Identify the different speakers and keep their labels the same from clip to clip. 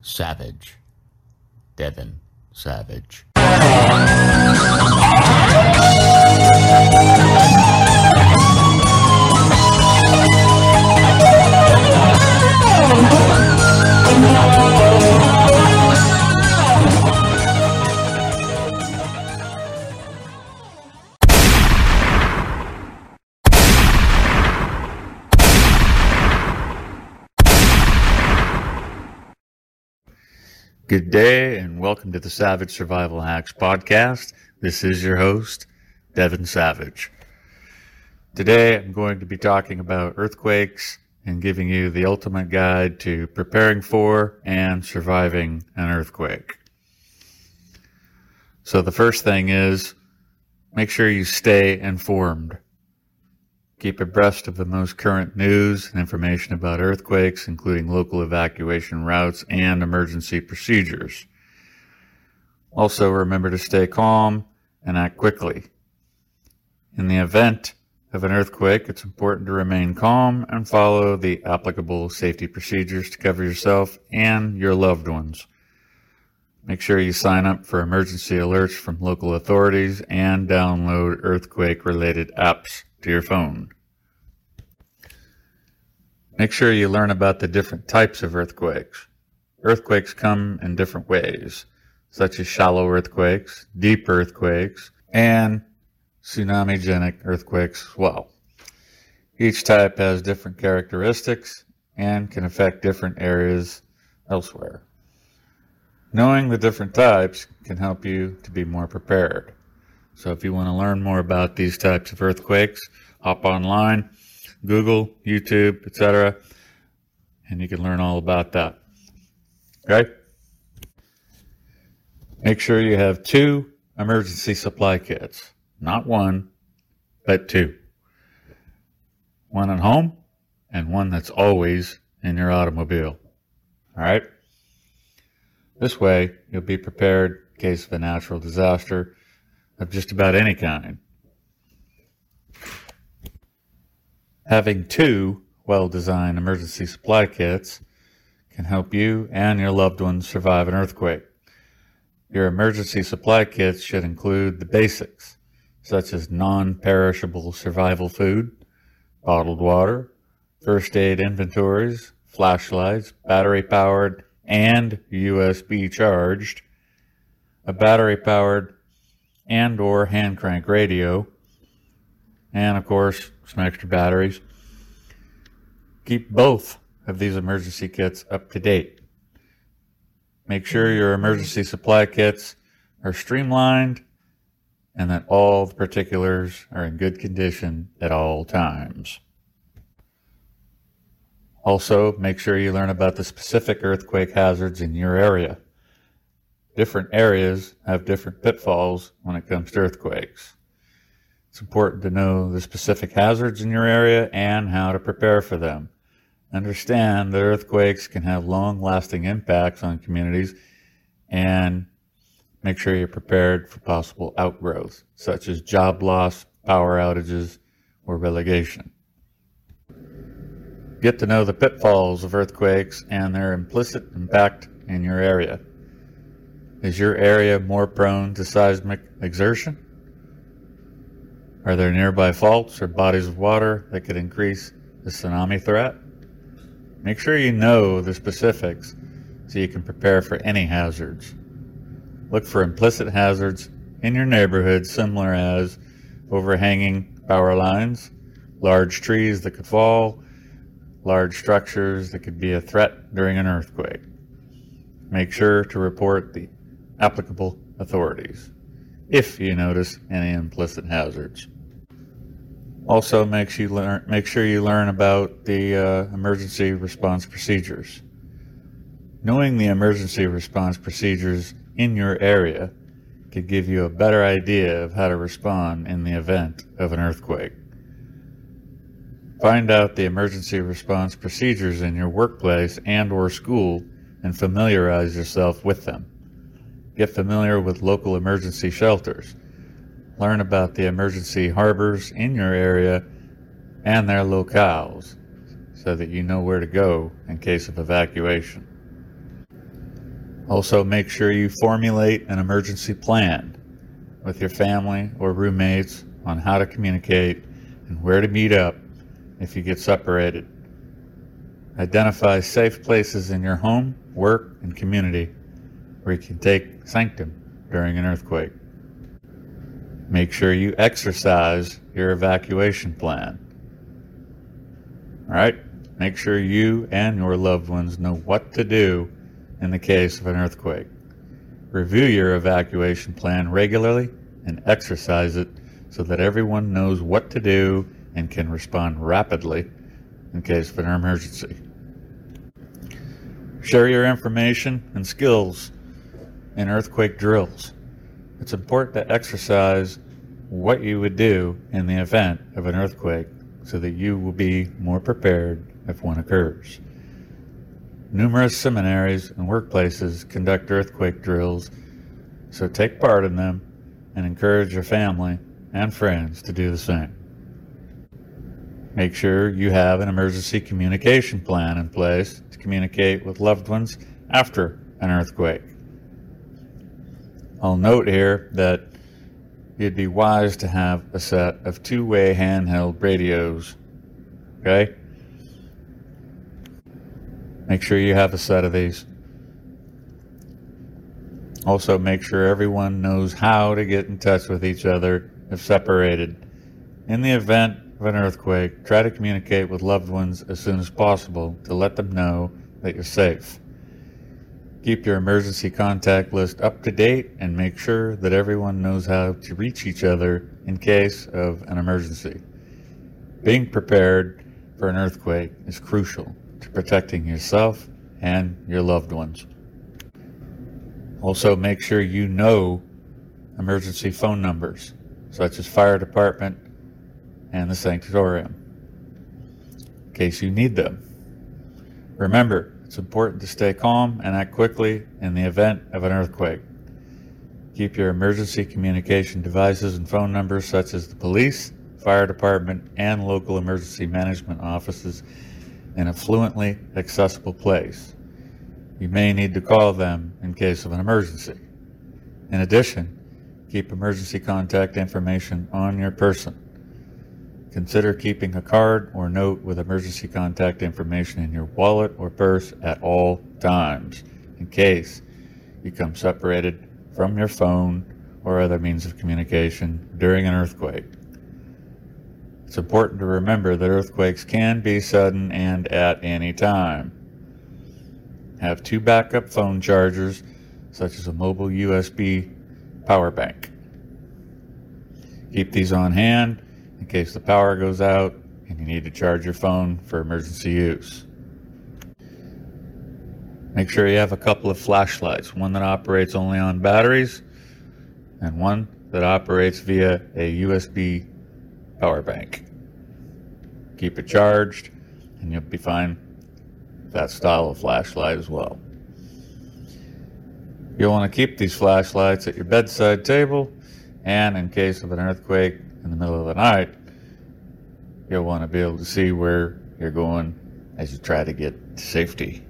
Speaker 1: Savage. Devin Savage. Good day and welcome to the Savage Survival Hacks podcast. This is your host, Devin Savage. Today I'm going to be talking about earthquakes and giving you the ultimate guide to preparing for and surviving an earthquake. So the first thing is make sure you stay informed. Keep abreast of the most current news and information about earthquakes, including local evacuation routes and emergency procedures. Also, remember to stay calm and act quickly. In the event of an earthquake, it's important to remain calm and follow the applicable safety procedures to cover yourself and your loved ones. Make sure you sign up for emergency alerts from local authorities and download earthquake-related apps to your phone. Make sure you learn about the different types of earthquakes. Earthquakes come in different ways, such as shallow earthquakes, deep earthquakes, and tsunami-genic earthquakes as well. Each type has different characteristics and can affect different areas elsewhere. Knowing the different types can help you to be more prepared. So if you want to learn more about these types of earthquakes, hop online, Google, YouTube, etc., and you can learn all about that. Okay? Make sure you have 2 emergency supply kits. Not 1, but 2. One at home and one that's always in your automobile. All right? This way, you'll be prepared in case of a natural disaster of just about any kind. Having 2 well-designed emergency supply kits can help you and your loved ones survive an earthquake. Your emergency supply kits should include the basics, such as non-perishable survival food, bottled water, first aid inventories, flashlights, battery-powered and USB charged, a battery-powered and or hand crank radio, and of course some extra batteries. Keep both of these emergency kits up to date. Make sure your emergency supply kits are streamlined and that all the particulars are in good condition at all times. Also, make sure you learn about the specific earthquake hazards in your area. Different areas have different pitfalls when it comes to earthquakes. It's important to know the specific hazards in your area and how to prepare for them. Understand that earthquakes can have long-lasting impacts on communities, and make sure you're prepared for possible outgrowth, such as job loss, power outages, or relegation. Get to know the pitfalls of earthquakes and their implicit impact in your area. Is your area more prone to seismic exertion? Are there nearby faults or bodies of water that could increase the tsunami threat? Make sure you know the specifics so you can prepare for any hazards. Look for implicit hazards in your neighborhood, similar as overhanging power lines, large trees that could fall, large structures that could be a threat during an earthquake. Make sure to report the applicable authorities if you notice any implicit hazards. Also, make sure you learn about the emergency response procedures. Knowing the emergency response procedures in your area could give you a better idea of how to respond in the event of an earthquake. Find out the emergency response procedures in your workplace and or school and familiarize yourself with them. Get familiar with local emergency shelters. Learn about the emergency harbors in your area and their locales so that you know where to go in case of evacuation. Also, make sure you formulate an emergency plan with your family or roommates on how to communicate and where to meet up if you get separated. Identify safe places in your home, work, and community where you can take sanctum during an earthquake. Make sure you exercise your evacuation plan. All right? Make sure you and your loved ones know what to do in the case of an earthquake. Review your evacuation plan regularly and exercise it so that everyone knows what to do and can respond rapidly in case of an emergency. Share your information and skills in earthquake drills. It's important to exercise what you would do in the event of an earthquake so that you will be more prepared if one occurs. Numerous seminaries and workplaces conduct earthquake drills, so take part in them and encourage your family and friends to do the same. Make sure you have an emergency communication plan in place to communicate with loved ones after an earthquake. I'll note here that it'd be wise to have a set of two-way handheld radios, okay? Make sure you have a set of these. Also, make sure everyone knows how to get in touch with each other if separated. In the event of an earthquake, try to communicate with loved ones as soon as possible to let them know that you're safe. Keep your emergency contact list up to date and make sure that everyone knows how to reach each other in case of an emergency. Being prepared for an earthquake is crucial to protecting yourself and your loved ones. Also, make sure you know emergency phone numbers, such as fire department and the sanctorium, in case you need them. Remember, it's important to stay calm and act quickly in the event of an earthquake. Keep your emergency communication devices and phone numbers, such as the police, fire department, and local emergency management offices, in a fluently accessible place. You may need to call them in case of an emergency. In addition, keep emergency contact information on your person. Consider keeping a card or note with emergency contact information in your wallet or purse at all times, in case you become separated from your phone or other means of communication during an earthquake. It's important to remember that earthquakes can be sudden and at any time. Have 2 backup phone chargers, such as a mobile USB power bank. Keep these on hand in case the power goes out and you need to charge your phone for emergency use. Make sure you have a couple of flashlights, one that operates only on batteries and one that operates via a USB power bank. Keep it charged and you'll be fine with that style of flashlight as well. You'll want to keep these flashlights at your bedside table, and in case of an earthquake in the middle of the night, you'll want to be able to see where you're going as you try to get to safety.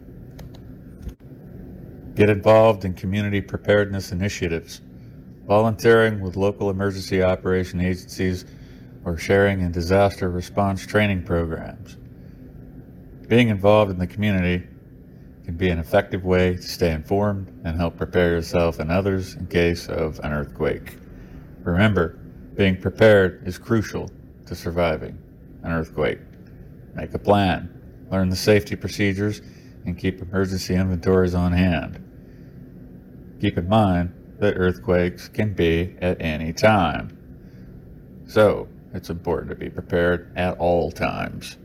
Speaker 1: Get involved in community preparedness initiatives, volunteering with local emergency operation agencies, or sharing in disaster response training programs. Being involved in the community can be an effective way to stay informed and help prepare yourself and others in case of an earthquake. Remember, being prepared is crucial to surviving an earthquake. Make a plan, learn the safety procedures, and keep emergency inventories on hand. Keep in mind that earthquakes can be at any time, so it's important to be prepared at all times.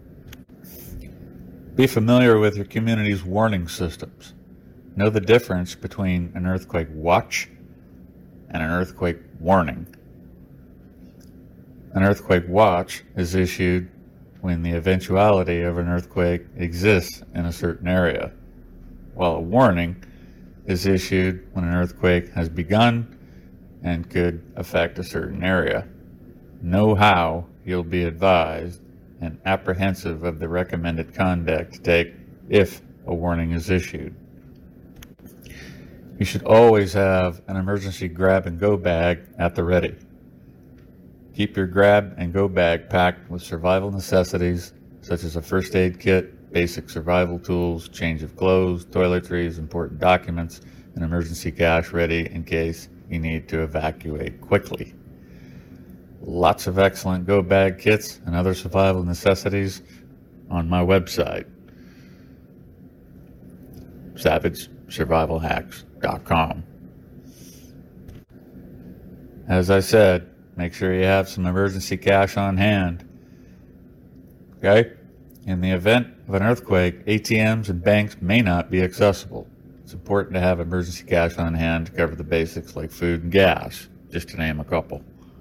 Speaker 1: Be familiar with your community's warning systems. Know the difference between an earthquake watch and an earthquake warning. An earthquake watch is issued when the eventuality of an earthquake exists in a certain area, while a warning is issued when an earthquake has begun and could affect a certain area. Know how you'll be advised and apprehensive of the recommended conduct to take if a warning is issued. You should always have an emergency grab-and-go bag at the ready. Keep your grab-and-go bag packed with survival necessities such as a first aid kit, basic survival tools, change of clothes, toiletries, important documents, and emergency cash ready in case you need to evacuate quickly. Lots of excellent go bag kits and other survival necessities on my website, savagesurvivalhacks.com. As I said, make sure you have some emergency cash on hand. Okay? In the event of an earthquake, ATMs and banks may not be accessible. It's important to have emergency cash on hand to cover the basics like food and gas, just to name a couple.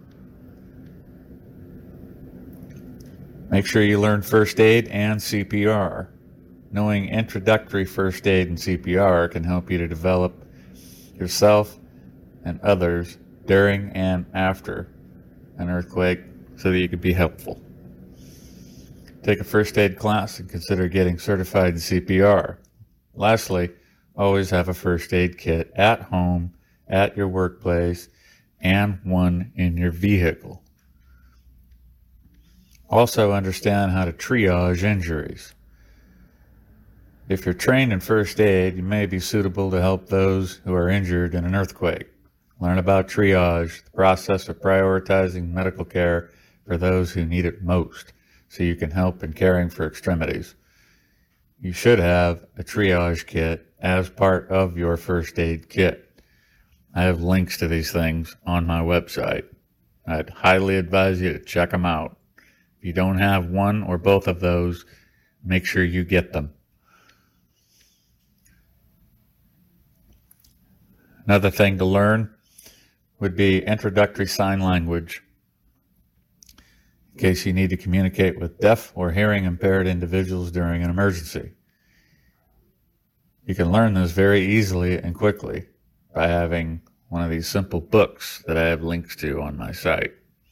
Speaker 1: Make sure you learn first aid and CPR. Knowing introductory first aid and CPR can help you to develop yourself and others during and after an earthquake so that you can be helpful. Take a first aid class and consider getting certified in CPR. Lastly, always have a first aid kit at home, at your workplace, and one in your vehicle. Also understand how to triage injuries. If you're trained in first aid, you may be suitable to help those who are injured in an earthquake. Learn about triage, the process of prioritizing medical care for those who need it most, so you can help in caring for extremities. You should have a triage kit as part of your first aid kit. I have links to these things on my website. I'd highly advise you to check them out. If you don't have one or both of those, make sure you get them. Another thing to learn would be introductory sign language, in case you need to communicate with deaf or hearing impaired individuals during an emergency. You can learn this very easily and quickly by having one of these simple books that I have links to on my site.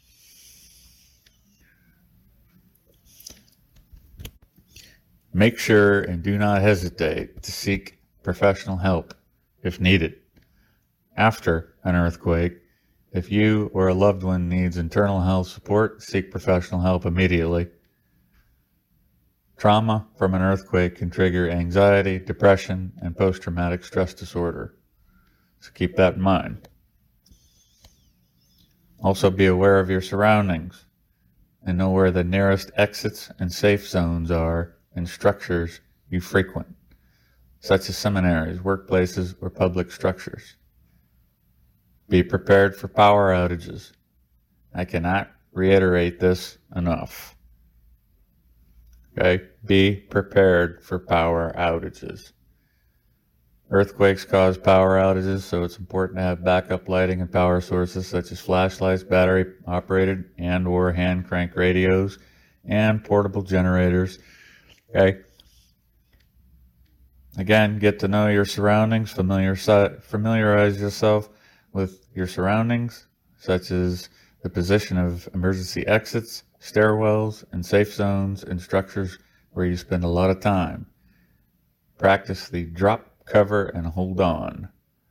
Speaker 1: Make sure and do not hesitate to seek professional help if needed. After an earthquake, if you or a loved one needs internal health support, seek professional help immediately. Trauma from an earthquake can trigger anxiety, depression, and post-traumatic stress disorder. So keep that in mind. Also be aware of your surroundings and know where the nearest exits and safe zones are in structures you frequent, such as seminaries, workplaces, or public structures. Be prepared for power outages. I cannot reiterate this enough. Okay? Be prepared for power outages. Earthquakes cause power outages, so it's important to have backup lighting and power sources such as flashlights, battery-operated and or hand-crank radios, and portable generators. Okay? Again, get to know your surroundings, familiarize yourself with your surroundings, such as the position of emergency exits, stairwells, and safe zones in structures where you spend a lot of time. Practice the drop, cover, and hold on.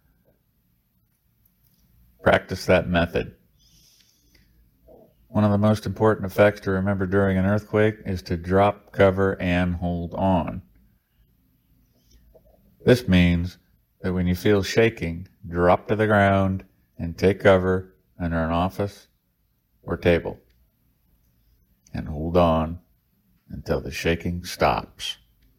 Speaker 1: Practice that method. One of the most important effects to remember during an earthquake is to drop, cover, and hold on. This means that when you feel shaking, drop to the ground and take cover under an office or table and hold on until the shaking stops.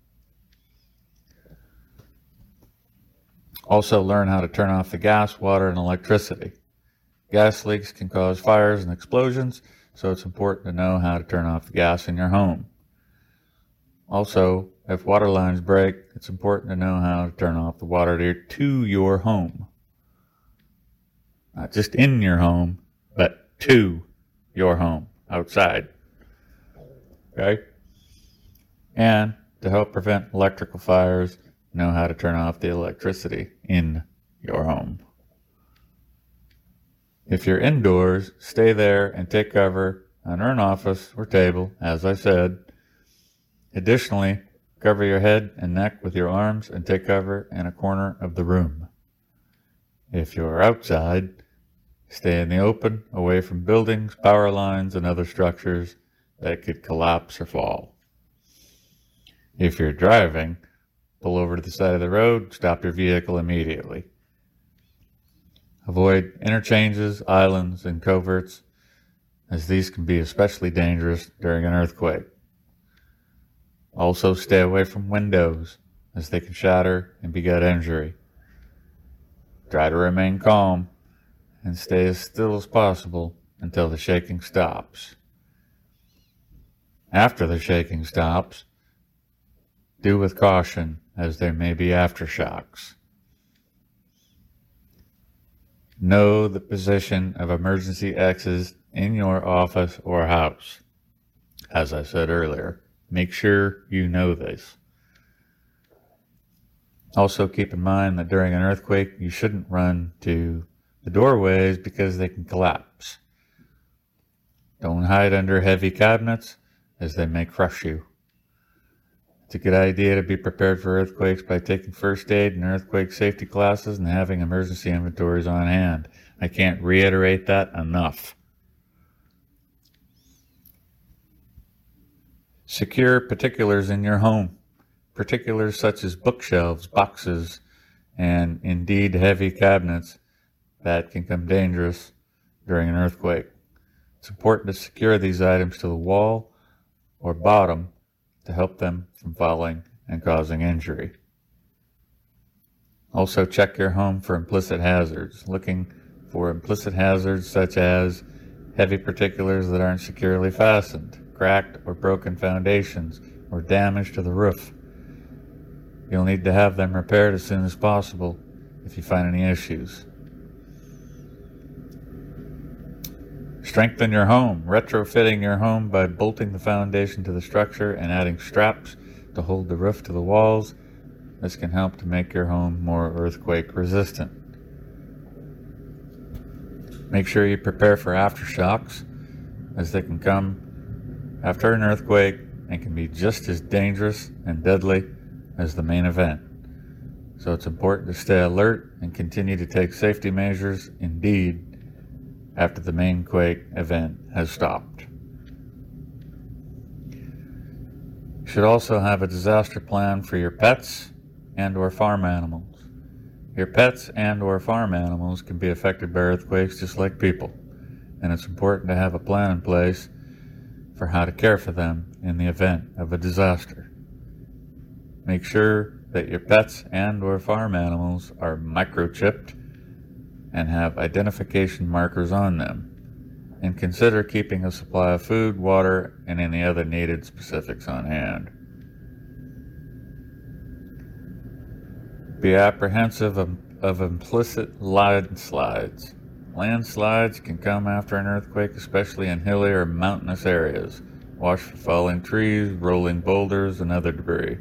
Speaker 1: Also learn how to turn off the gas, water, and electricity. Gas leaks can cause fires and explosions, so it's important to know how to turn off the gas in your home. Also, if water lines break, it's important to know how to turn off the water to your home. Not just in your home, but to your home, outside. Okay? And to help prevent electrical fires, know how to turn off the electricity in your home. If you're indoors, stay there and take cover under an office or table, as I said. Additionally, cover your head and neck with your arms and take cover in a corner of the room. If you're outside, stay in the open, away from buildings, power lines, and other structures that could collapse or fall. If you're driving, pull over to the side of the road, stop your vehicle immediately. Avoid interchanges, islands, and coverts, as these can be especially dangerous during an earthquake. Also, stay away from windows, as they can shatter and beget injury. Try to remain calm and stay as still as possible until the shaking stops. After the shaking stops, do with caution, as there may be aftershocks. Know the position of emergency exits in your office or house. As I said earlier, make sure you know this. Also, keep in mind that during an earthquake, you shouldn't run to the doorways because they can collapse. Don't hide under heavy cabinets, as they may crush you. It's a good idea to be prepared for earthquakes by taking first aid and earthquake safety classes and having emergency inventories on hand. I can't reiterate that enough. Secure particulars in your home. Particulars such as bookshelves, boxes, and indeed heavy cabinets that can become dangerous during an earthquake. It's important to secure these items to the wall or bottom to help them from falling and causing injury. Also, check your home for implicit hazards, looking for implicit hazards such as heavy particulars that aren't securely fastened, cracked or broken foundations, or damage to the roof. You'll need to have them repaired as soon as possible if you find any issues. Strengthen your home. Retrofitting your home by bolting the foundation to the structure and adding straps to hold the roof to the walls. This can help to make your home more earthquake resistant. Make sure you prepare for aftershocks, as they can come after an earthquake and can be just as dangerous and deadly as the main event. So it's important to stay alert and continue to take safety measures, indeed, after the main quake event has stopped. You should also have a disaster plan for your pets and or farm animals. Your pets and or farm animals can be affected by earthquakes just like people, and it's important to have a plan in place for how to care for them in the event of a disaster. Make sure that your pets and or farm animals are microchipped and have identification markers on them, and consider keeping a supply of food, water, and any other needed specifics on hand. Be apprehensive of implicit landslides. Landslides can come after an earthquake, especially in hilly or mountainous areas. Watch for falling trees, rolling boulders, and other debris.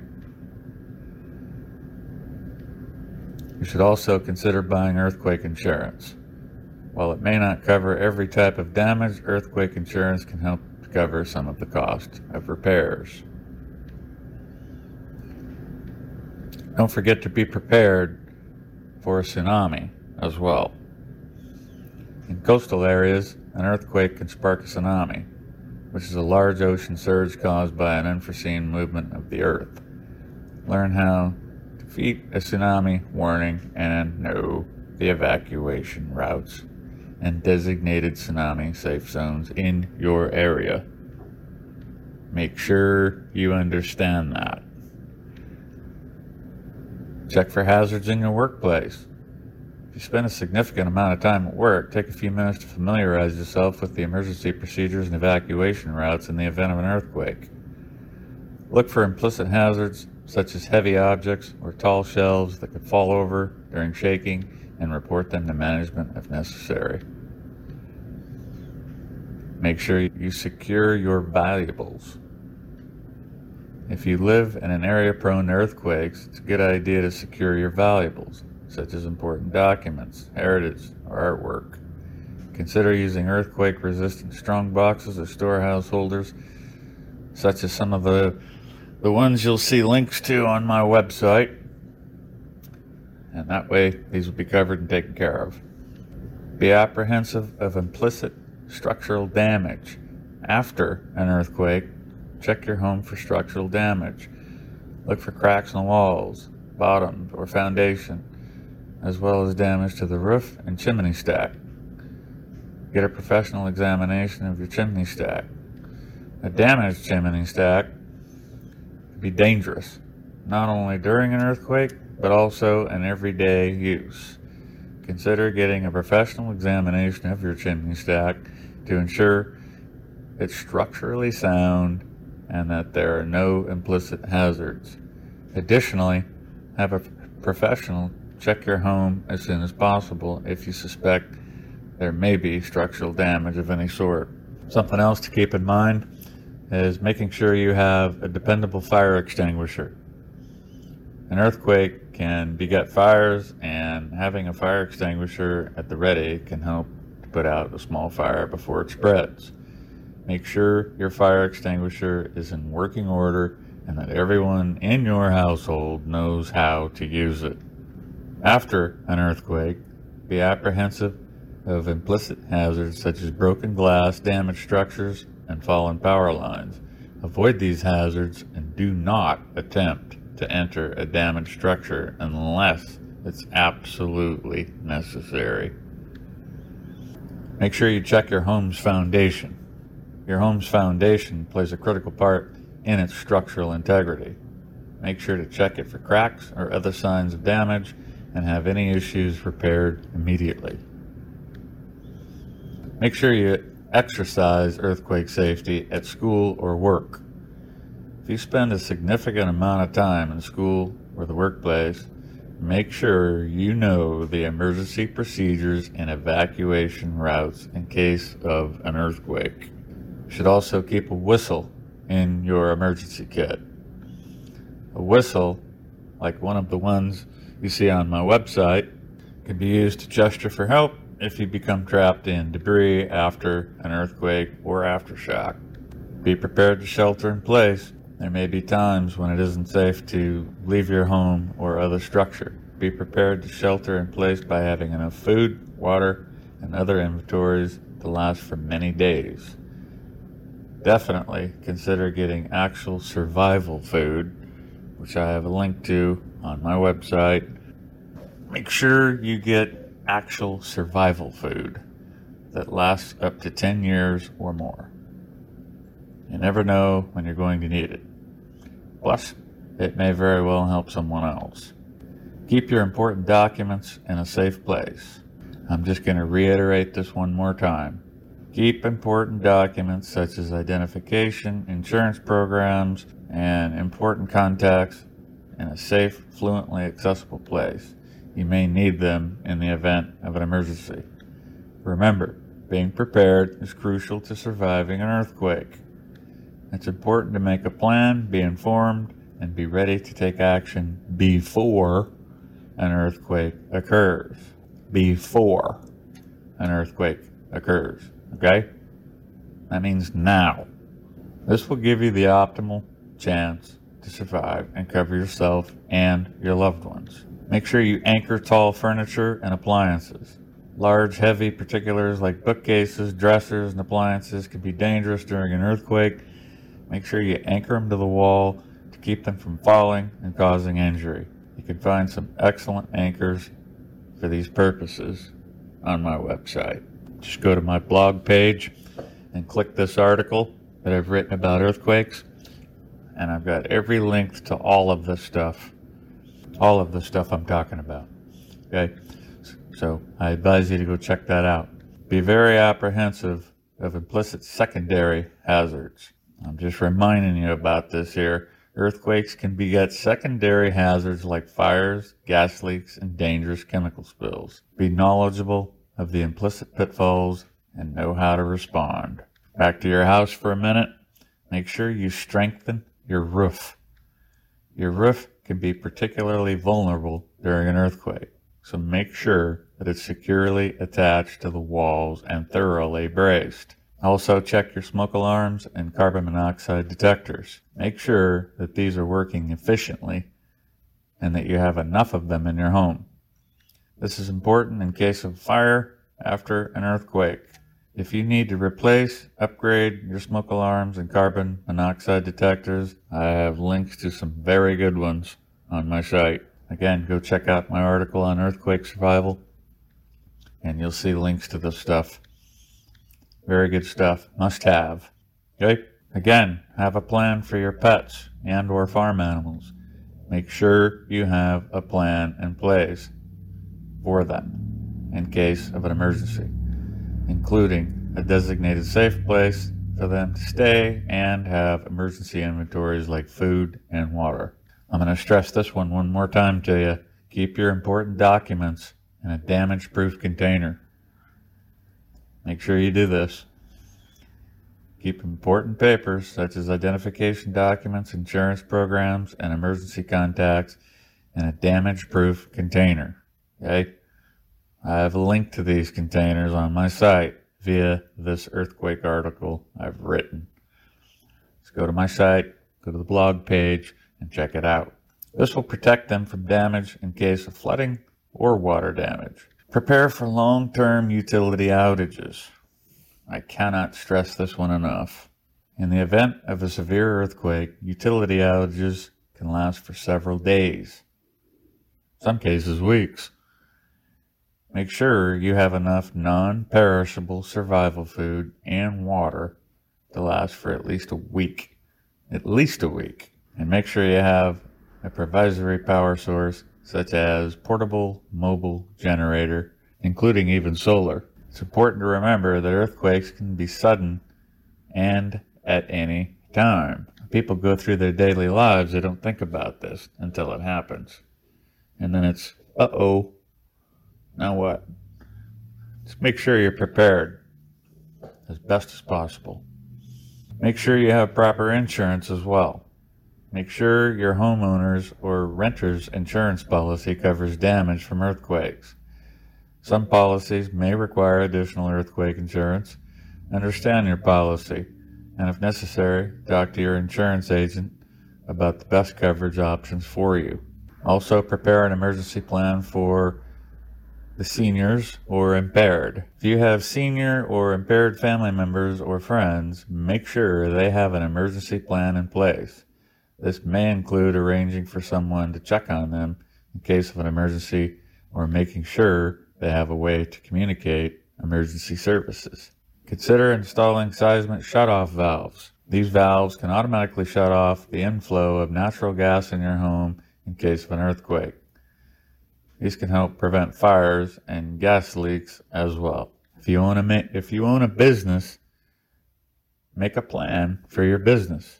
Speaker 1: You should also consider buying earthquake insurance. While it may not cover every type of damage, earthquake insurance can help to cover some of the cost of repairs. Don't forget to be prepared for a tsunami as well. In coastal areas, an earthquake can spark a tsunami, which is a large ocean surge caused by an unforeseen movement of the earth. Learn how to defeat a tsunami warning and know the evacuation routes and designated tsunami safe zones in your area. Make sure you understand that. Check for hazards in your workplace. If you spend a significant amount of time at work, take a few minutes to familiarize yourself with the emergency procedures and evacuation routes in the event of an earthquake. Look for implicit hazards such as heavy objects or tall shelves that could fall over during shaking, and report them to management if necessary. Make sure you secure your valuables. If you live in an area prone to earthquakes, it's a good idea to secure your valuables, such as important documents, heritage, or artwork. Consider using earthquake-resistant strong boxes or storehouse holders, such as some of the ones you'll see links to on my website. and that way these will be covered and taken care of. Be apprehensive of implicit structural damage. After an earthquake, check your home for structural damage. Look for cracks in the walls, bottom, or foundation, as well as damage to the roof and chimney stack. Get a professional examination of your chimney stack. A damaged chimney stack can be dangerous, not only during an earthquake, but also in everyday use. Consider getting a professional examination of your chimney stack to ensure it's structurally sound and that there are no implicit hazards. Additionally, have a professional check your home as soon as possible if you suspect there may be structural damage of any sort. Something else to keep in mind is making sure you have a dependable fire extinguisher. An earthquake can beget fires, and having a fire extinguisher at the ready can help to put out a small fire before it spreads. Make sure your fire extinguisher is in working order and that everyone in your household knows how to use it. After an earthquake, be apprehensive of implicit hazards such as broken glass, damaged structures, and fallen power lines. Avoid these hazards and do not attempt to enter a damaged structure unless it's absolutely necessary. Make sure you check your home's foundation. Your home's foundation plays a critical part in its structural integrity. Make sure to check it for cracks or other signs of damage and have any issues repaired immediately. Make sure you exercise earthquake safety at school or work. If you spend a significant amount of time in school or the workplace, make sure you know the emergency procedures and evacuation routes in case of an earthquake. You should also keep a whistle in your emergency kit. A whistle, like one of the ones you see on my website, can be used to gesture for help if you become trapped in debris after an earthquake or aftershock. Be prepared to shelter in place. There may be times when it isn't safe to leave your home or other structure. Be prepared to shelter in place by having enough food, water, and other inventories to last for many days. Definitely consider getting actual survival food, which I have a link to on my website. Make sure you get actual survival food that lasts up to 10 years or more. You never know when you're going to need it. Plus, it may very well help someone else. Keep your important documents in a safe place. I'm just going to reiterate this one more time. Keep important documents such as identification, insurance programs, and important contacts in a safe, fluently accessible place. You may need them in the event of an emergency. Remember, being prepared is crucial to surviving an earthquake. It's important to make a plan, be informed, and be ready to take action before an earthquake occurs. Before an earthquake occurs, okay? That means now. This will give you the optimal chance to survive and cover yourself and your loved ones. Make sure you anchor tall furniture and appliances. Large, heavy particulars like bookcases, dressers, and appliances can be dangerous during an earthquake. Make sure you anchor them to the wall to keep them from falling and causing injury. You can find some excellent anchors for these purposes on my website. Just go to my blog page and click this article that I've written about earthquakes, and I've got every link to all of this stuff I'm talking about. Okay, so I advise you to go check that out. Be very apprehensive of implicit secondary hazards. I'm just reminding you about this here. Earthquakes can beget secondary hazards like fires, gas leaks, and dangerous chemical spills. Be knowledgeable of the implicit pitfalls and know how to respond. Back to your house for a minute. Make sure you strengthen your roof. Your roof can be particularly vulnerable during an earthquake, so make sure that it's securely attached to the walls and thoroughly braced. Also, check your smoke alarms and carbon monoxide detectors. Make sure that these are working efficiently and that you have enough of them in your home. This is important in case of fire after an earthquake. If you need to replace, upgrade your smoke alarms and carbon monoxide detectors, I have links to some very good ones on my site. Again, go check out my article on earthquake survival, and you'll see links to this stuff. Very good stuff. Must have. Okay? Again, have a plan for your pets and or farm animals. Make sure you have a plan in place for them in case of an emergency, including a designated safe place for them to stay and have emergency inventories like food and water. I'm going to stress this one more time to you. Keep your important documents in a damage-proof container. Make sure you do this. Keep important papers such as identification documents, insurance programs, and emergency contacts in a damage-proof container. Okay? I have a link to these containers on my site via this earthquake article I've written. Just go to my site, go to the blog page, and check it out. This will protect them from damage in case of flooding or water damage. Prepare for long-term utility outages. I cannot stress this one enough. In the event of a severe earthquake, utility outages can last for several days, some cases weeks. Make sure you have enough non-perishable survival food and water to last for at least a week. At least a week. And make sure you have a provisory power source such as portable mobile generator, including even solar. It's important to remember that earthquakes can be sudden and at any time. People go through their daily lives, they don't think about this until it happens. And then it's, uh-oh, now what? Just make sure you're prepared as best as possible. Make sure you have proper insurance as well. Make sure your homeowner's or renter's insurance policy covers damage from earthquakes. Some policies may require additional earthquake insurance. Understand your policy, and if necessary, talk to your insurance agent about the best coverage options for you. Also, prepare an emergency plan for the seniors or impaired. If you have senior or impaired family members or friends, make sure they have an emergency plan in place. This may include arranging for someone to check on them in case of an emergency or making sure they have a way to communicate emergency services. Consider installing seismic shutoff valves. These valves can automatically shut off the inflow of natural gas in your home in case of an earthquake. These can help prevent fires and gas leaks as well. If you own a business, make a plan for your business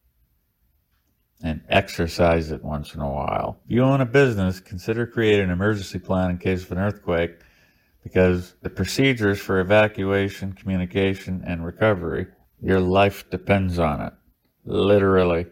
Speaker 1: and exercise it once in a while. If you own a business, consider creating an emergency plan in case of an earthquake, because the procedures for evacuation, communication, and recovery, your life depends on it. Literally.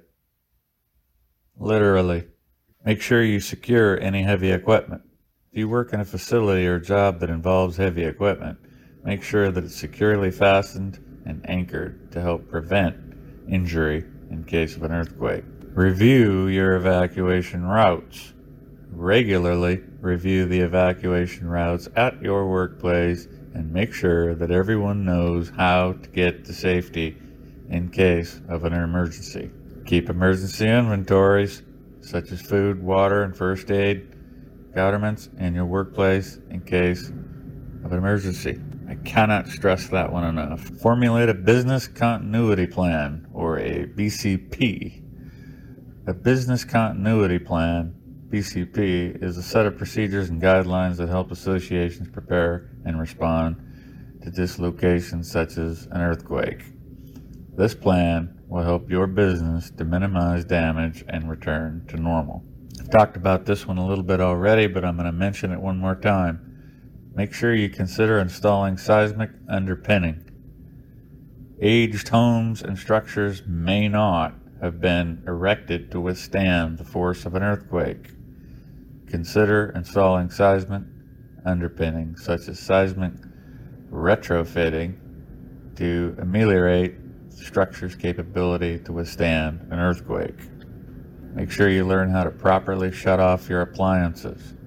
Speaker 1: Make sure you secure any heavy equipment. If you work in a facility or job that involves heavy equipment, make sure that it's securely fastened and anchored to help prevent injury in case of an earthquake. Review your evacuation routes. Regularly review the evacuation routes at your workplace and make sure that everyone knows how to get to safety in case of an emergency. Keep emergency inventories such as food, water, and first aid governments in your workplace in case of an emergency. I cannot stress that one enough. Formulate a business continuity plan, or a BCP. A business continuity plan, BCP, is a set of procedures and guidelines that help associations prepare and respond to dislocations such as an earthquake. This plan will help your business to minimize damage and return to normal. I've talked about this one a little bit already, but I'm going to mention it one more time. Make sure you consider installing seismic underpinning. Aged homes and structures may not have been erected to withstand the force of an earthquake. Consider installing seismic underpinning, such as seismic retrofitting, to ameliorate the structure's capability to withstand an earthquake. Make sure you learn how to properly shut off your appliances,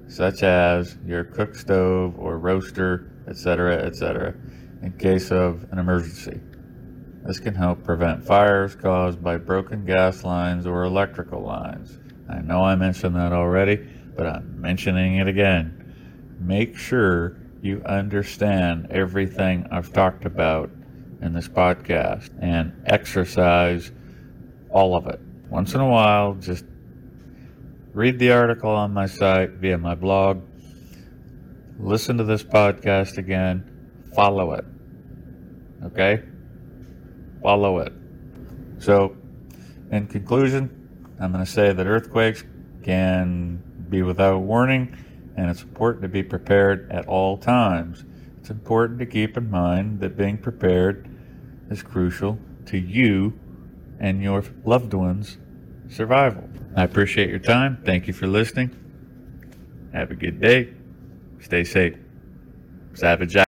Speaker 1: such as your cook stove or roaster, etc., in case of an emergency. This can help prevent fires caused by broken gas lines or electrical lines. I know I mentioned that already, but I'm mentioning it again. Make sure you understand everything I've talked about in this podcast and exercise all of it. Once in a while, just read the article on my site via my blog, listen to this podcast again, follow it. Okay? Follow it. So, in conclusion, I'm going to say that earthquakes can be without warning, and it's important to be prepared at all times. It's important to keep in mind that being prepared is crucial to you and your loved ones' survival. I appreciate your time. Thank you for listening. Have a good day. Stay safe. Savage.